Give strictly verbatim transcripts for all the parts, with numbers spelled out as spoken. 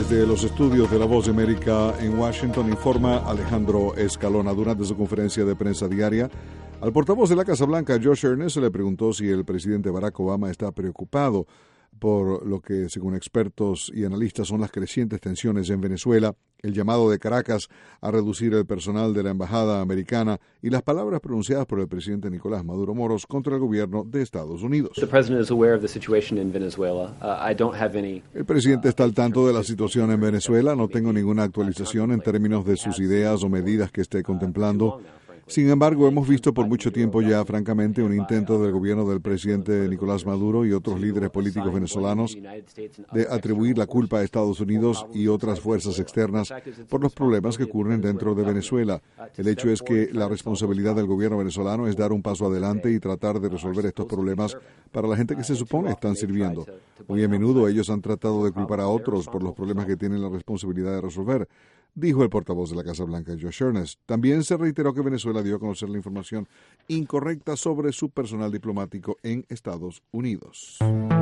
Desde los estudios de La Voz de América en Washington informa Alejandro Escalona. Durante su conferencia de prensa diaria, al portavoz de la Casa Blanca, Josh Earnest, se le preguntó si el presidente Barack Obama está preocupado por lo que, según expertos y analistas, son las crecientes tensiones en Venezuela, el llamado de Caracas a reducir el personal de la embajada americana y las palabras pronunciadas por el presidente Nicolás Maduro Moros contra el gobierno de Estados Unidos. El presidente está al tanto de la situación en Venezuela. No tengo ninguna actualización en términos de sus ideas o medidas que esté contemplando. Sin embargo, hemos visto por mucho tiempo ya, francamente, un intento del gobierno del presidente Nicolás Maduro y otros líderes políticos venezolanos de atribuir la culpa a Estados Unidos y otras fuerzas externas por los problemas que ocurren dentro de Venezuela. El hecho es que la responsabilidad del gobierno venezolano es dar un paso adelante y tratar de resolver estos problemas para la gente que se supone están sirviendo. Muy a menudo ellos han tratado de culpar a otros por los problemas que tienen la responsabilidad de resolver, dijo el portavoz de la Casa Blanca, Josh Earnest. También se reiteró que Venezuela dio a conocer la información incorrecta sobre su personal diplomático en Estados Unidos.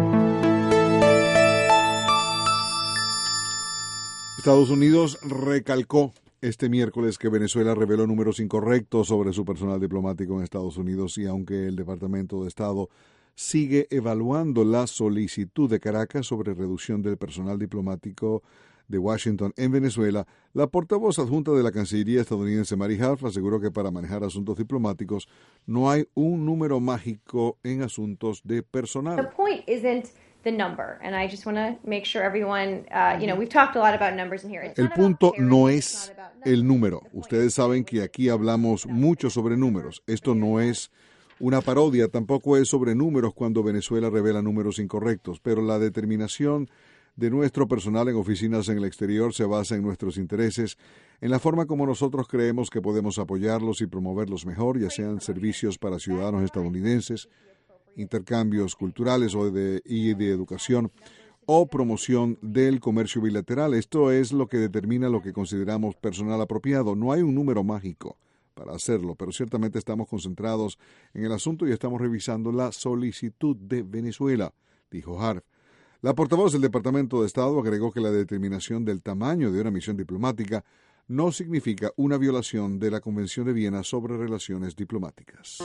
Estados Unidos recalcó este miércoles que Venezuela reveló números incorrectos sobre su personal diplomático en Estados Unidos, y aunque el Departamento de Estado sigue evaluando la solicitud de Caracas sobre reducción del personal diplomático de Washington en Venezuela, la portavoz adjunta de la Cancillería estadounidense Mary Harf aseguró que para manejar asuntos diplomáticos no hay un número mágico en asuntos de personal. The point isn't the number, and I just want to make sure everyone, uh, you know, we've talked a lot about numbers in here. It's El punto no es el número. Ustedes saben que aquí hablamos mucho sobre números. Esto no es una parodia, tampoco es sobre números cuando Venezuela revela números incorrectos, pero la determinación de nuestro personal en oficinas en el exterior se basa en nuestros intereses, en la forma como nosotros creemos que podemos apoyarlos y promoverlos mejor, ya sean servicios para ciudadanos estadounidenses, intercambios culturales o de, y de educación, o promoción del comercio bilateral. Esto es lo que determina lo que consideramos personal apropiado. No hay un número mágico para hacerlo, pero ciertamente estamos concentrados en el asunto y estamos revisando la solicitud de Venezuela, dijo Harf. La portavoz del Departamento de Estado agregó que la determinación del tamaño de una misión diplomática no significa una violación de la Convención de Viena sobre relaciones diplomáticas.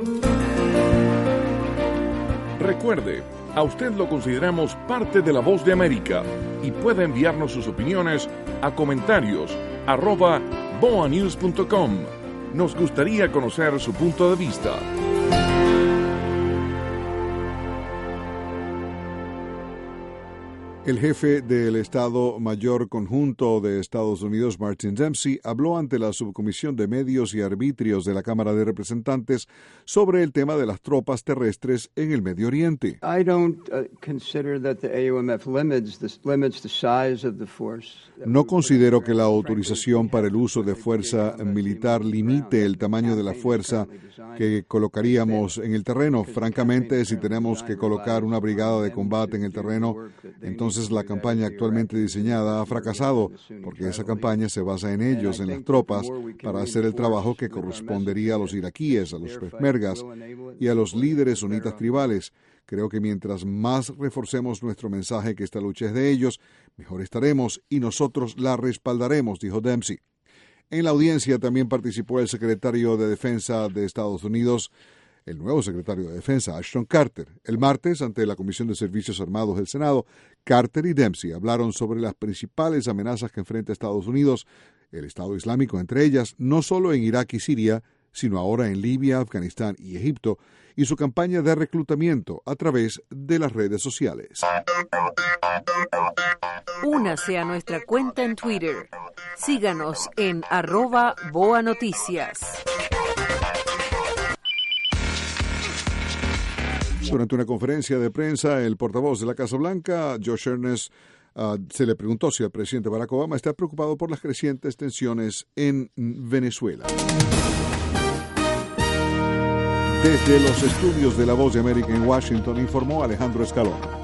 Recuerde, a usted lo consideramos parte de La Voz de América y puede enviarnos sus opiniones a comentarios arroba boa news punto com. Nos gustaría conocer su punto de vista. El jefe del Estado Mayor Conjunto de Estados Unidos, Martin Dempsey, habló ante la Subcomisión de Medios y Arbitrios de la Cámara de Representantes sobre el tema de las tropas terrestres en el Medio Oriente. No considero que la autorización para el uso de fuerza militar limite el tamaño de la fuerza que colocaríamos en el terreno. Francamente, si tenemos que colocar una brigada de combate en el terreno, entonces Entonces la campaña actualmente diseñada ha fracasado, porque esa campaña se basa en ellos, en las tropas, para hacer el trabajo que correspondería a los iraquíes, a los peshmergas y a los líderes sunitas tribales. Creo que mientras más reforcemos nuestro mensaje que esta lucha es de ellos, mejor estaremos y nosotros la respaldaremos, dijo Dempsey. En la audiencia también participó el secretario de Defensa de Estados Unidos, el nuevo secretario de Defensa, Ashton Carter. El martes, ante la Comisión de Servicios Armados del Senado, Carter y Dempsey hablaron sobre las principales amenazas que enfrenta Estados Unidos, el Estado Islámico entre ellas, no solo en Irak y Siria, sino ahora en Libia, Afganistán y Egipto, y su campaña de reclutamiento a través de las redes sociales. Únase a nuestra cuenta en Twitter. Síganos en arroba Boa Noticias. Durante una conferencia de prensa, el portavoz de la Casa Blanca, Josh Earnest, uh, se le preguntó si el presidente Barack Obama está preocupado por las crecientes tensiones en Venezuela. Desde los estudios de La Voz de América en Washington, informó Alejandro Escalona.